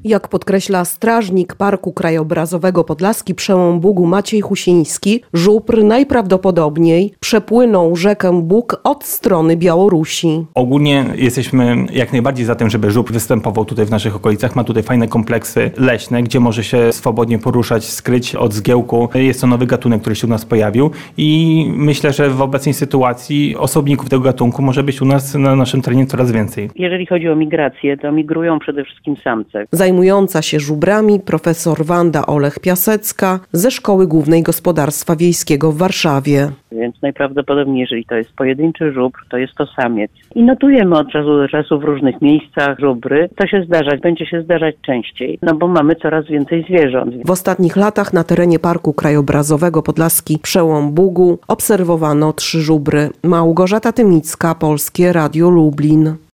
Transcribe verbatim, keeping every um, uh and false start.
Jak podkreśla strażnik Parku Krajobrazowego Podlaski Przełom Bugu Maciej Husiński, żubr najprawdopodobniej przepłynął rzekę Bug od strony Białorusi. Ogólnie jesteśmy jak najbardziej za tym, żeby żubr występował tutaj w naszych okolicach. Ma tutaj fajne kompleksy leśne, gdzie może się swobodnie poruszać, skryć od zgiełku. Jest to nowy gatunek, który się u nas pojawił i myślę, że w obecnej sytuacji osobników tego gatunku może być u nas na naszym terenie coraz więcej. Jeżeli chodzi o migrację, to migrują przede wszystkim samce. Zajmująca się żubrami profesor Wanda Olech-Piasecka ze Szkoły Głównej Gospodarstwa Wiejskiego w Warszawie. Więc najprawdopodobniej, jeżeli to jest pojedynczy żubr, to jest to samiec. I notujemy od czasu do czasu w różnych miejscach żubry. To się zdarzać, będzie się zdarzać częściej, no bo mamy coraz więcej zwierząt. W ostatnich latach na terenie Parku Krajobrazowego Podlaski Przełom Bugu obserwowano trzy żubry. Małgorzata Tymicka, Polskie Radio Lublin.